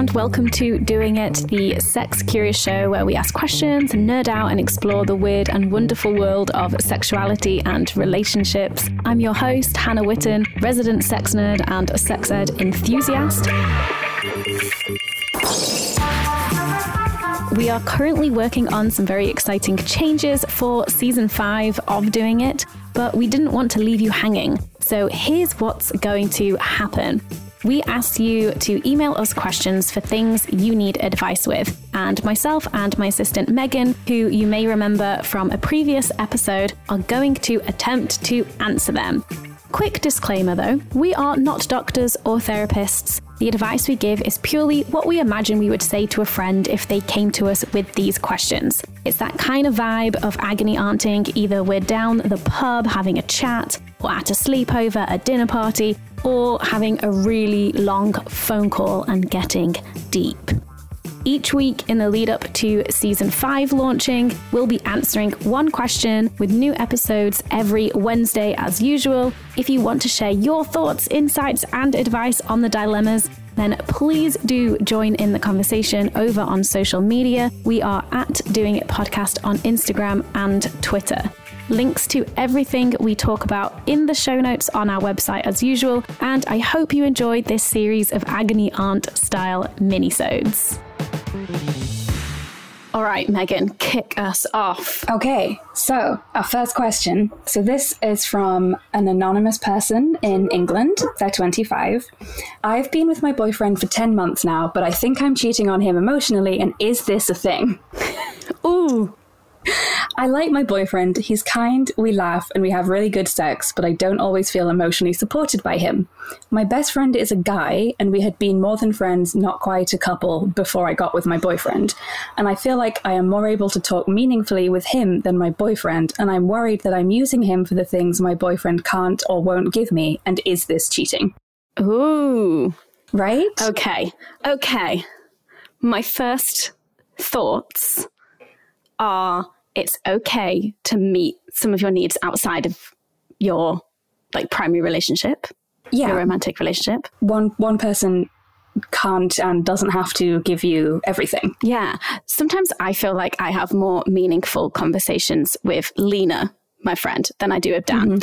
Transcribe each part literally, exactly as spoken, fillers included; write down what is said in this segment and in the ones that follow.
and welcome to Doing It, the sex curious show where we ask questions, nerd out and explore the weird and wonderful world of sexuality and relationships. I'm your host, Hannah Witten, resident sex nerd and a sex ed enthusiast. We are currently working on some very exciting changes for season five of Doing It, but we didn't want to leave you hanging. So here's what's going to happen. We asked you to email us questions for things you need advice with, and myself and my assistant Megan, who you may remember from a previous episode, are going to attempt to answer them. Quick disclaimer though, we are not doctors or therapists. The advice we give is purely what we imagine we would say to a friend if they came to us with these questions. It's that kind of vibe of agony aunting, either we're down the pub having a chat, or at a sleepover, a dinner party, or having a really long phone call and getting deep. Each week in the lead up to season five launching, we'll be answering one question with new episodes every Wednesday as usual. If you want to share your thoughts, insights, and advice on the dilemmas, then please do join in the conversation over on social media. We are at Doing It Podcast on Instagram and Twitter. Links to everything we talk about in the show notes on our website as usual, and I hope you enjoyed this series of Agony Aunt style minisodes. All right, Megan, kick us off. Okay, so our first question. So this is from an anonymous person in England. They're twenty-five. I've been with my boyfriend for ten months now, but I think I'm cheating on him emotionally, and is this a thing? Ooh. I like my boyfriend, he's kind, we laugh, and we have really good sex, but I don't always feel emotionally supported by him. My best friend is a guy, and we had been more than friends, not quite a couple, before I got with my boyfriend. And I feel like I am more able to talk meaningfully with him than my boyfriend, and I'm worried that I'm using him for the things my boyfriend can't or won't give me, and is this cheating? Ooh. Right? Okay. Okay. My first thoughts are it's okay to meet some of your needs outside of your like primary relationship, yeah. your romantic relationship. One one person can't and doesn't have to give you everything. Yeah. Sometimes I feel like I have more meaningful conversations with Lena, my friend, than I do with Dan.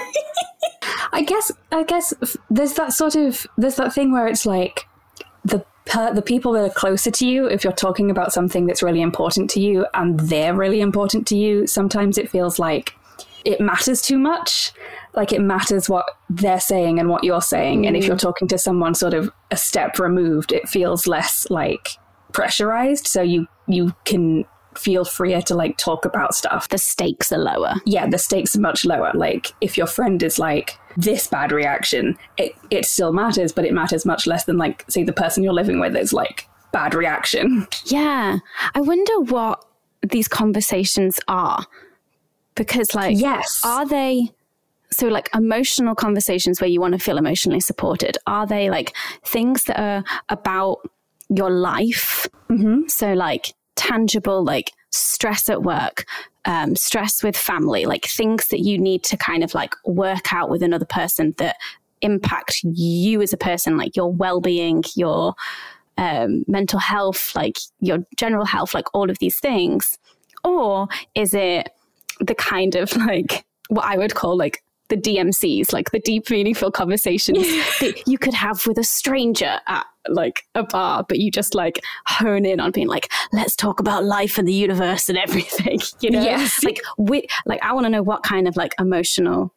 Mm-hmm. I guess I guess there's that sort of there's that thing where it's like the Per, the people that are closer to you, if you're talking about something that's really important to you and they're really important to you, sometimes it feels like it matters too much. Like it matters what they're saying and what you're saying. Mm. And if you're talking to someone sort of a step removed, it feels less like pressurized. So you, you can feel freer to like talk about stuff. The stakes are lower. Yeah, the stakes are much lower. Like if your friend is like, this bad reaction, it, it still matters, but it matters much less than like, say, the person you're living with is like, bad reaction. Yeah. I wonder what these conversations are. Because like, yes. Are they, so like emotional conversations where you want to feel emotionally supported, are they like things that are about your life? Mm-hmm. So like tangible, like stress at work, um, stress with family, like things that you need to kind of like work out with another person that impact you as a person, like your well-being, your um, mental health, like your general health, like all of these things? Or is it the kind of like what I would call like the D M Cs, like the deep, meaningful conversations that you could have with a stranger at like a bar, but you just like hone in on being like, let's talk about life and the universe and everything, you know? Yes. Like, we, like I want to know what kind of like emotional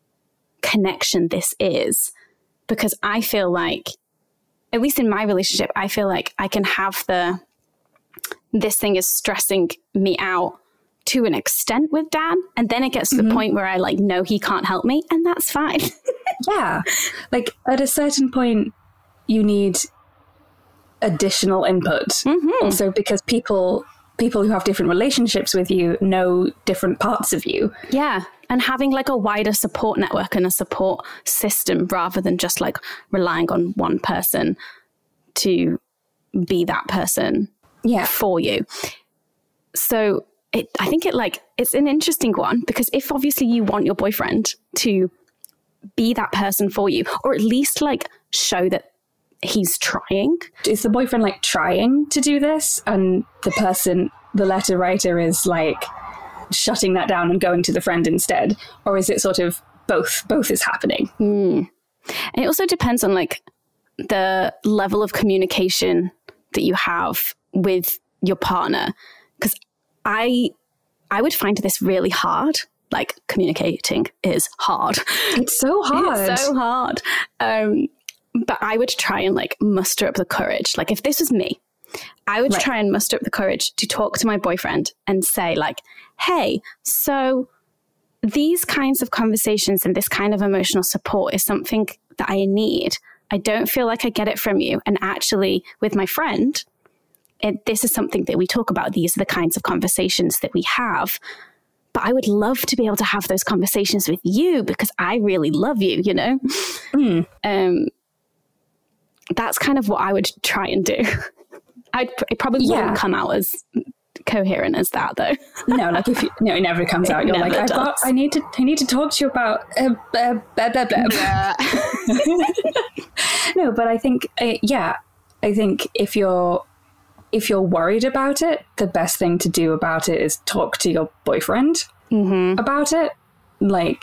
connection this is, because I feel like, at least in my relationship, I feel like I can have the, this thing is stressing me out to an extent with Dan, and then it gets to mm-hmm. the point where I like know he can't help me, and that's fine. Yeah, like at a certain point you need additional input. Mm-hmm. Also because people people who have different relationships with you know different parts of you. Yeah, and having like a wider support network and a support system rather than just like relying on one person to be that person yeah. for you. So It, I think it like it's an interesting one, because if obviously you want your boyfriend to be that person for you, or at least like show that he's trying. Is the boyfriend like trying to do this, and the person, the letter writer, is like shutting that down and going to the friend instead? Or is it sort of both? Both is happening. Mm. And it also depends on like the level of communication that you have with your partner. Because I, I would find this really hard. Like, communicating is hard. It's so hard. It's so hard. Um, but I would try and like muster up the courage. Like, if this was me, I would right. try and muster up the courage to talk to my boyfriend and say like, hey, so these kinds of conversations and this kind of emotional support is something that I need. I don't feel like I get it from you. And actually, with my friend, it, this is something that we talk about. These are the kinds of conversations that we have. But I would love to be able to have those conversations with you because I really love you, you know? Mm. Um, that's kind of what I would try and do. I'd, it probably yeah. wouldn't come out as coherent as that, though. No, like if you, no, it never comes out. You're like, I've got, I need to, I need to talk to you about uh, uh, blah, blah, blah. No, but I think, uh, yeah, I think if you're, if you're worried about it, the best thing to do about it is talk to your boyfriend mm-hmm. about it. Like,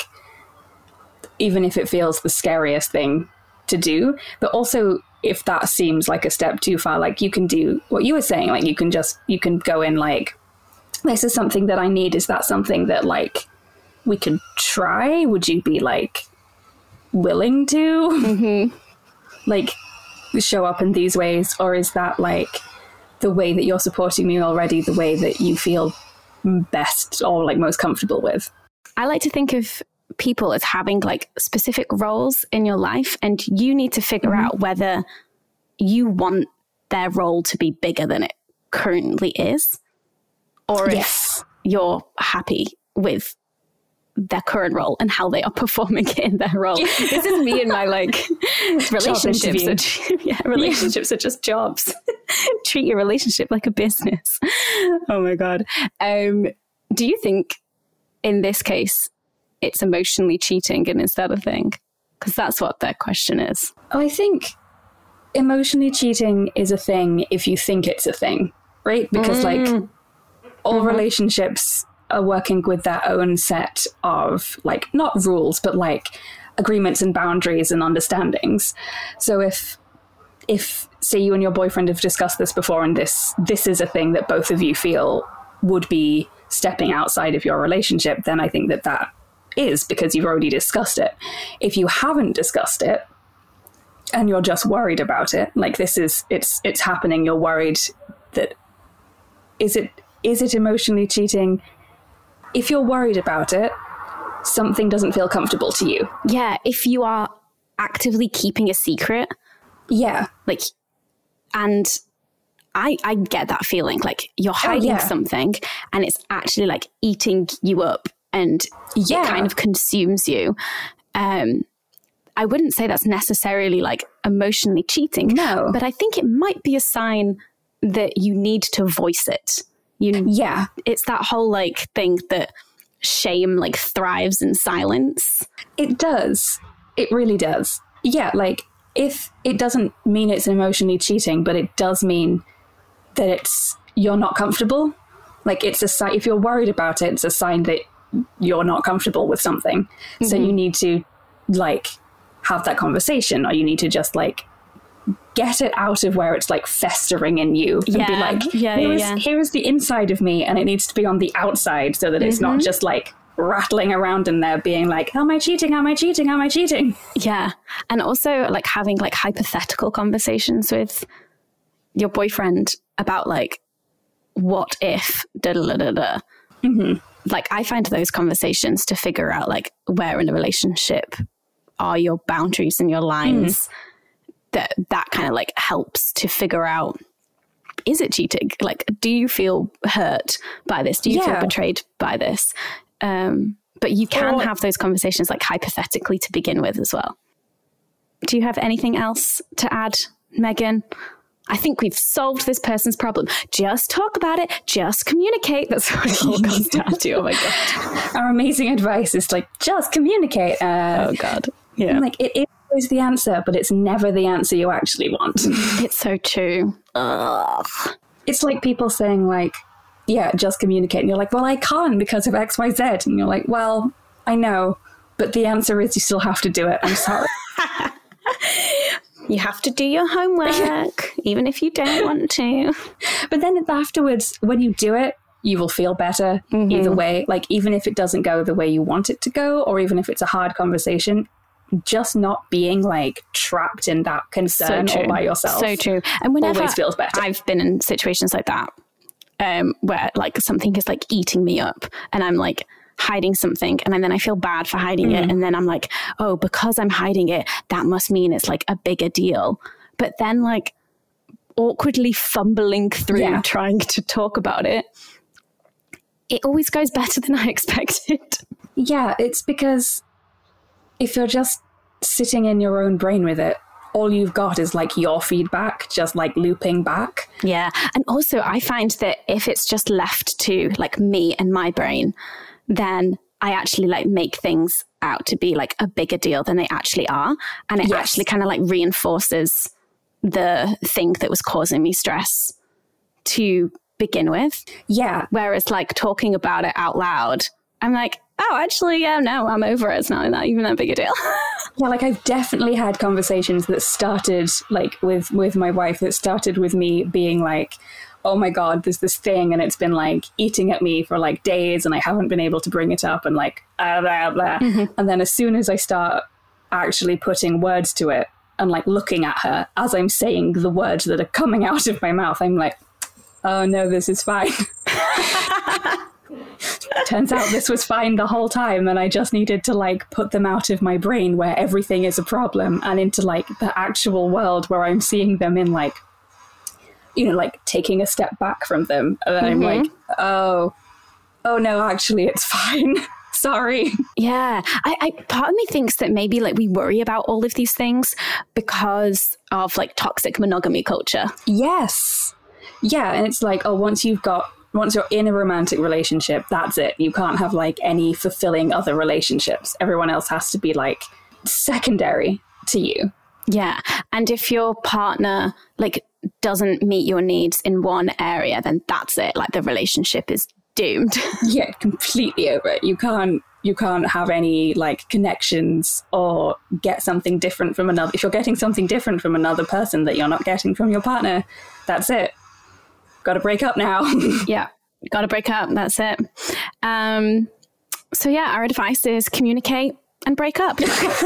even if it feels the scariest thing to do, but also if that seems like a step too far, like you can do what you were saying, like you can just, you can go in like, this is something that I need. Is that something that like we could try? Would you be like willing to mm-hmm. like show up in these ways? Or is that like the way that you're supporting me already, the way that you feel best or like most comfortable with? I like to think of people as having like specific roles in your life, and you need to figure mm-hmm. out whether you want their role to be bigger than it currently is, or yes. if you're happy with their current role and how they are performing in their role. This is me and my like relationships. Are, yeah, relationships yeah. are just jobs. Treat your relationship like a business. Oh my God. Um, do you think in this case it's emotionally cheating and is that a thing? Because that's what their question is. Oh, I think emotionally cheating is a thing if you think it's a thing, right? Because mm. like all mm-hmm. relationships are working with their own set of like, not rules, but like agreements and boundaries and understandings. So if, if say you and your boyfriend have discussed this before and this, this is a thing that both of you feel would be stepping outside of your relationship, then I think that that is because you've already discussed it. If you haven't discussed it and you're just worried about it, like this is, it's, it's happening. You're worried that, is it, is it emotionally cheating? If you're worried about it, something doesn't feel comfortable to you. Yeah, if you are actively keeping a secret. Yeah. Like, and I I get that feeling, like you're hiding oh, yeah. something and it's actually like eating you up and yeah. it kind of consumes you. Um, I wouldn't say that's necessarily like emotionally cheating. No. But I think it might be a sign that you need to voice it. You, yeah, it's that whole like thing that shame like thrives in silence. It does. It really does. Yeah, like if it doesn't mean it's emotionally cheating, but it does mean that it's you're not comfortable. Like it's a sign. If you're worried about it, it's a sign that you're not comfortable with something. Mm-hmm. So you need to like have that conversation, or you need to just like get it out of where it's like festering in you and yeah. be like, yeah, here, yeah, is, yeah. here is the inside of me, and it needs to be on the outside so that it's mm-hmm. not just like rattling around in there being like, am I cheating? Am I cheating? Am I cheating? Yeah. And also like having like hypothetical conversations with your boyfriend about like, what if da da da da. Mm-hmm. Like I find those conversations to figure out like where in a relationship are your boundaries and your lines. Mm. That that kind of like helps to figure out, is it cheating? Like, do you feel hurt by this? Do you yeah. feel betrayed by this? Um, but you can or, have those conversations like hypothetically to begin with as well. Do you have anything else to add, Megan? I think we've solved this person's problem. Just talk about it. Just communicate. That's what it all comes down to. Oh my God. Our amazing advice is like, just communicate. Uh, oh God. Yeah. Like it is always the answer, but it's never the answer you actually want. It's so true. Ugh. It's like people saying like, yeah, just communicate. And you're like, well, I can't because of X, Y, Z. And you're like, well, I know, but the answer is you still have to do it. I'm sorry. You have to do your homework, even if you don't want to. But then afterwards, when you do it, you will feel better mm-hmm. either way. Like, even if it doesn't go the way you want it to go, or even if it's a hard conversation, just not being like trapped in that concern so all by yourself. So true. And whenever always feels better. I've been in situations like that, um, where like something is like eating me up and I'm like hiding something, and then I feel bad for hiding mm. it, and then I'm like, oh, because I'm hiding it, that must mean it's like a bigger deal. But then like awkwardly fumbling through yeah. trying to talk about it, it always goes better than I expected. Yeah, it's because if you're just sitting in your own brain with it, all you've got is like your feedback, just like looping back. Yeah. And also I find that if it's just left to like me and my brain, then I actually like make things out to be like a bigger deal than they actually are. And it yes. actually kind of like reinforces the thing that was causing me stress to begin with. Yeah. Whereas like talking about it out loud, I'm like, oh, actually, yeah, no, I'm over it. It's not, not even that big a deal. Yeah, like I've definitely had conversations that started like with, with my wife that started with me being like, oh my God, there's this thing and it's been like eating at me for like days and I haven't been able to bring it up and like, blah, blah, blah. Mm-hmm. And then as soon as I start actually putting words to it and like looking at her as I'm saying the words that are coming out of my mouth, I'm like, oh no, this is fine. Turns out this was fine the whole time and I just needed to like put them out of my brain where everything is a problem and into like the actual world where I'm seeing them in like, you know, like taking a step back from them. And then mm-hmm. I'm like, oh, oh no, actually it's fine. Sorry. Yeah. I, I part of me thinks that maybe like we worry about all of these things because of like toxic monogamy culture. Yes. Yeah. And it's like, oh, once you've got, once you're in a romantic relationship, that's it. You can't have like any fulfilling other relationships. Everyone else has to be like secondary to you. Yeah. And if your partner like doesn't meet your needs in one area, then that's it. Like the relationship is doomed. Yeah, completely over it. You can't you can't have any like connections or get something different from another. If you're getting something different from another person that you're not getting from your partner, that's it. Got to break up now. Yeah, got to break up. That's it. Um, so yeah, our advice is communicate and break up.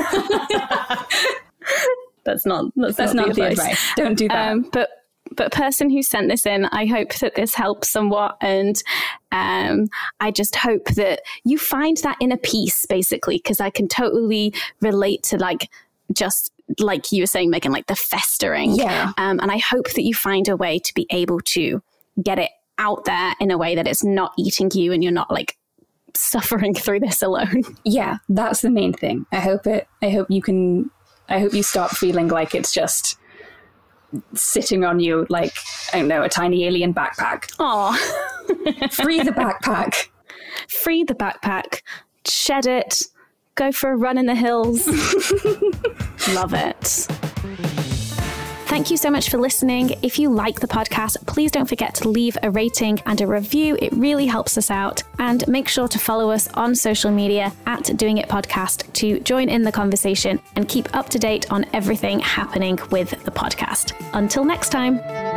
That's not that's, that's not, not the, advice. the advice. Don't do that. Um, but but person who sent this in, I hope that this helps somewhat, and um, I just hope that you find that inner peace, basically, because I can totally relate to like just like you were saying, Megan, like the festering. Yeah. Um, and I hope that you find a way to be able to get it out there in a way that it's not eating you and you're not like suffering through this alone. Yeah, that's the main thing. I hope it. I hope you can. I hope you stop feeling like it's just sitting on you like, I don't know, a tiny alien backpack. Aw. Free the backpack. Free the backpack. Shed it. Go for a run in the hills. Love it. Thank you so much for listening. If you like the podcast, please don't forget to leave a rating and a review. It really helps us out. And make sure to follow us on social media at Doing It Podcast to join in the conversation and keep up to date on everything happening with the podcast. Until next time.